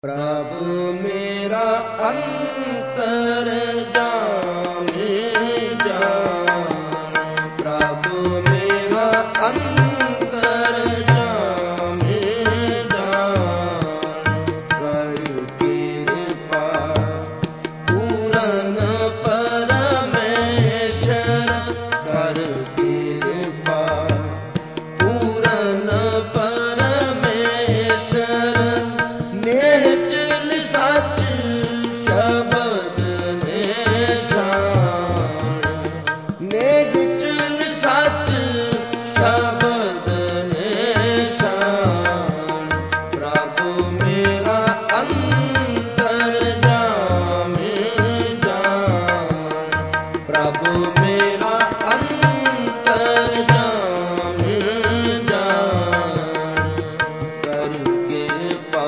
प्रभु मेरा अंतर जाने जान, प्रभु मेरा अंतर जाने जान, कर कृपा पूरन परमेश्वर, कर कृपा पूरन परमेश्वर, निश्चल सच शब्द निशान, निश्चल सच शब्द निशान, प्रभु मेरा अंतर जाने जान, प्रभु मेरा अंतर जाने जान, कर कृपा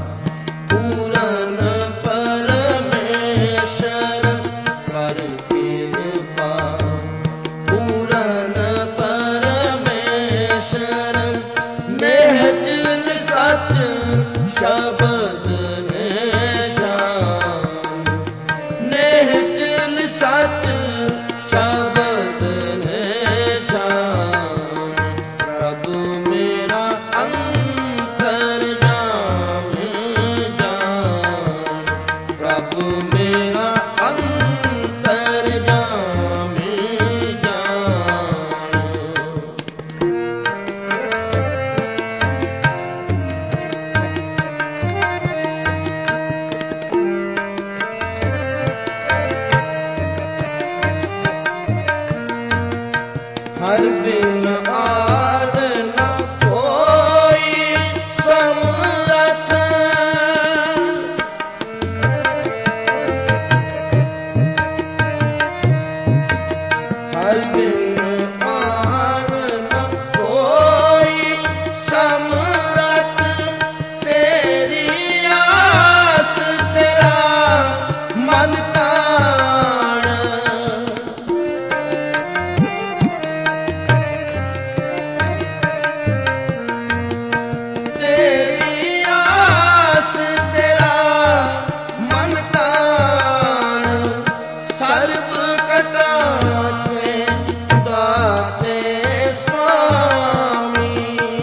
पूरन परमेश्वर, कर कृपा पूरन परमेश्वर, निश्चल सच शब्द निशान, निश्चल सच शब्द निशान, प्रभु मेरा अंतर जाने जान, प्रभु मेरा अंतर जाने जान। हर बिन आद न कोई समरथ, हर बिन आद न कोई समरथ, तेरी आस तेरा मन ताण, तेरी आस तेरा मन ताण, सर्व कटा में दाते स्वामी,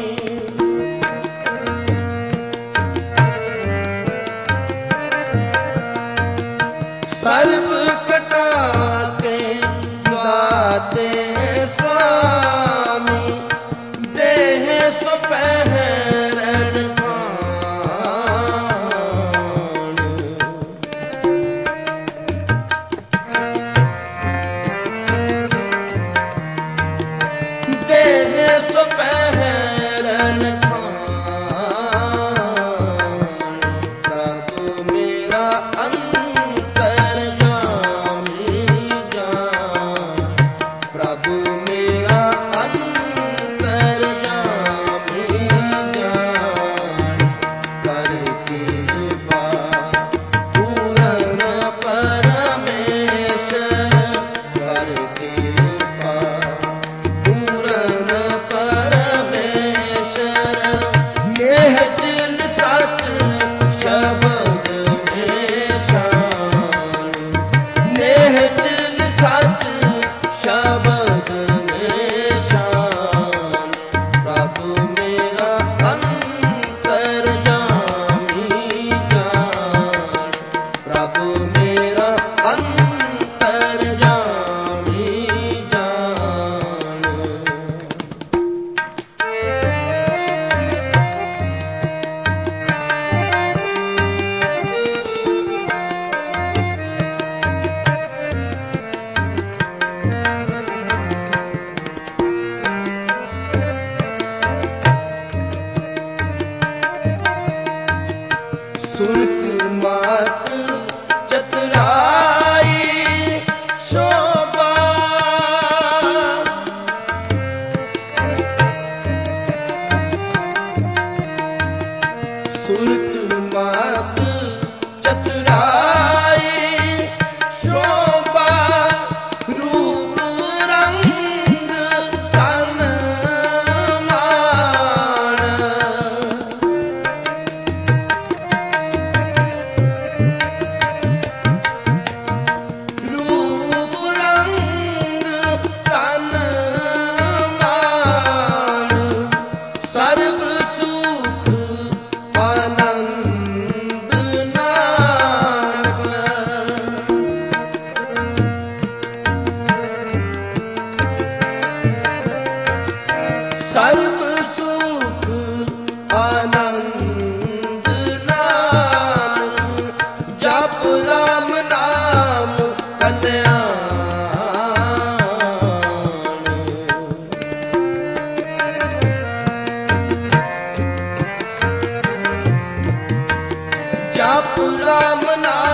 सर्व कटा के दाते स्वामी, देह सुपहरन खान, देह सुपहरन खान, प्रभु मेरा अंतर जाने जान, प्रभु मेरा अंतर जाने जान, कर कृपा पूरन परमेश्वर, कर कृपा पूरन परमेश्वर, निश्चल सच शब्द निशान, निश्चल सच शब्द निशान, प्रभु मेरा अंतर जाने जान, प्रभु मेरा अंतर जाने जान। सुरत मात चतुराई शोभा, सुरत मात चतुराई शोभा, रूप रंग तन मान, ਜਪ ਰਾਮ ਨਾਮ